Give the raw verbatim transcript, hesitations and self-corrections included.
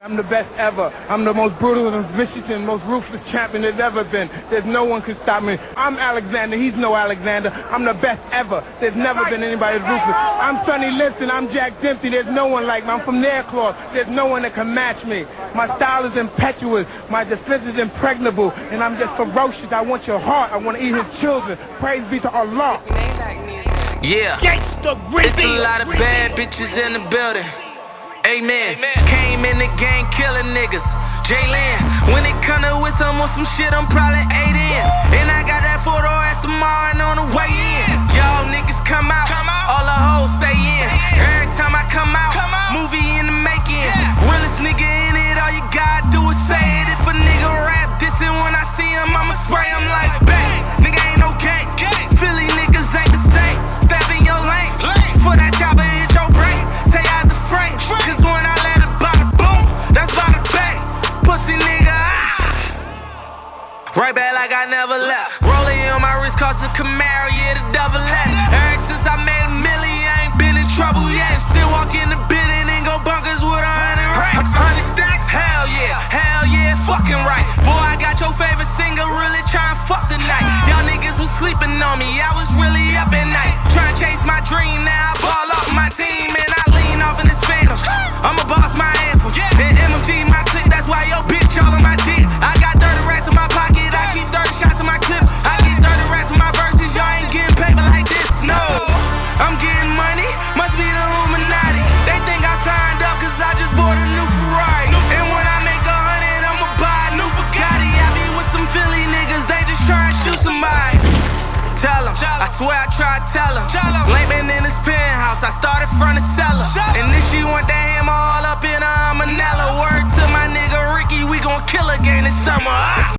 I'm the best ever. I'm the most brutal and vicious and most ruthless champion there's ever been. There's no one can stop me. I'm Alexander. He's no Alexander. I'm the best ever. There's never been anybody as ruthless. I'm Sonny Liston. I'm Jack Dempsey. There's no one like me. I'm from Nairclaw. There's no one that can match me. My style is impetuous. My defense is impregnable. And I'm just ferocious. I want your heart. I want to eat his children. Praise be to Allah. Yeah. Gangsta It's a lot of bad bitches in the building. Amen. Came in the game killing niggas. Jalen, when it come to with some on some shit, I'm probably eight in. And I got that photo ass tomorrow and on the way in. Y'all niggas come out, all the hoes stay in. Every time I come out, movie in the making. Realest nigga in it, all you gotta do is say it. If a nigga rap dissing when I see him, I'ma spray him like bang. Nigga ain't no gang. Philly niggas ain't the same. Step in your lane. For that chopper hit your brain. Stay out the frame. Cause when I let it bada boom, that's bada bang. Pussy nigga, ah. Right back like I never left. Rolling on my wrist cost a Camaro, yeah, the double S. Ever since I made a million, I ain't been in trouble yet. Still walk in the building and go bunkers with a hundred racks. Hundred stacks, hell yeah, hell yeah, fucking right. Boy, I got your favorite singer really trying to fuck tonight. Y'all niggas was sleeping on me, I was really up at night. Trying to chase my dream, now I ball off my team and I lean off in this phantom. I'ma boss my anthem, and M M G my clique, that's why yo bitch all on my dick. I got thirty racks in my pocket, I keep thirty shots in my clip. I get thirty racks in my verses, y'all ain't getting paper like this, no. I'm getting money, must be the Illuminati. They think I signed up cause I just bought a new Ferrari. And when I make a hundred, I'ma buy a new Bugatti. I be with some Philly niggas, they just try and shoot somebody. Tell him, I swear I try to tell him. Lame been in his penthouse, I started from the cellar. And if she want that hammer all up in her Manila, word to my nigga Ricky, we gon' kill again this summer. Ah!